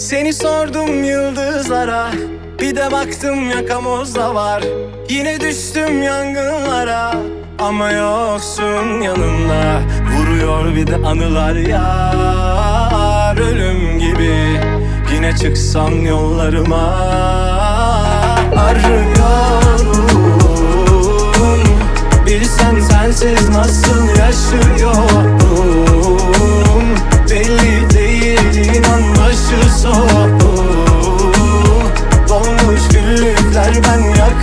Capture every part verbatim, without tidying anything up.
Seni sordum yıldızlara, bir de baktım yakamozda var. Yine düştüm yangınlara, ama yoksun yanımda. Vuruyor bir de anılar yar, ölüm gibi. Yine çıksam yollarıma, arıyorum. Bilsen sensiz nasıl yaşıyorum. Belli değil, inan başı soğuk. Dolmuş güllükler, ben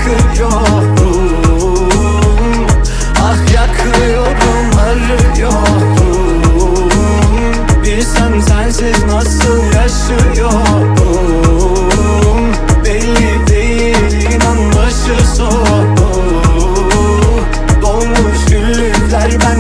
yakıyorum. Ah yakıyorum, arıyorum. Bilsen sensiz nasıl yaşıyorum. Belli değil, inan başı soğuk. Dolmuş güllükler, ben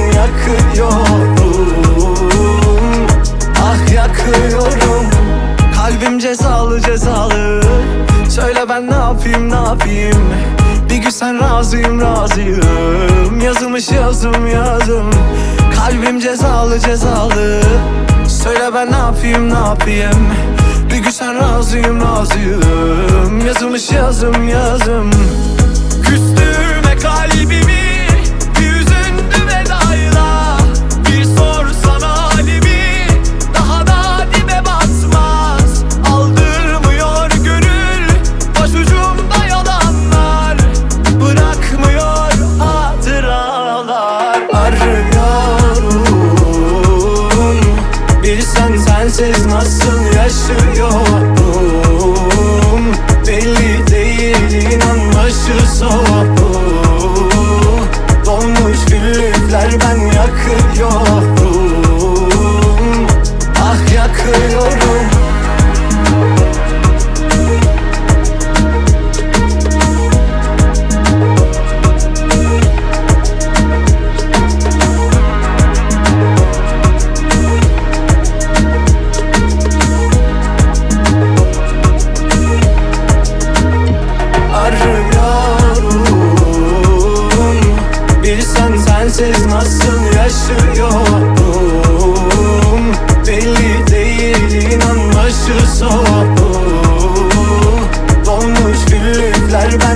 yakıyorum. Ah yakıyorum. Kalbim cezalı cezalı. Söyle ben ne yapayım ne yapayım. Bir gün sen razıyım razıyım. Yazılmış yazım yazım. Kalbim cezalı cezalı. Söyle ben ne yapayım ne yapayım. Bir gün sen razıyım razıyım. Yazılmış yazım yazım. Küstürme kalbimi, bir üzüntü vedayla. Bir sorsana halimi, daha da dibe batmaz. Aldırmıyor gönül, başucumda yalanlar. Bırakmıyor hatıralar. Arıyorum. Bilsen sensiz nasıl yaşıyorum. Belli değil, inan başı soğuk. Dolmuş güllükler, ben yakıyorum. Ah yakıyorum. Sensiz nasıl yaşıyorum. Belli değil, inan başı soğuk. Dolmuş güllükler, ben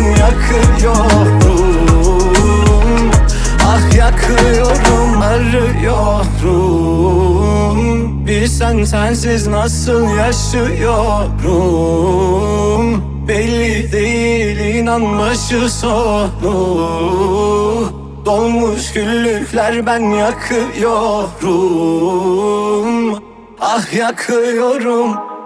yakıyorum. Ah yakıyorum, arıyorum. Bilsen sensiz nasıl yaşıyorum. Belli değil, inan başı soğuk. Dolmuş güllükler, ben yakıyorum. Ah yakıyorum.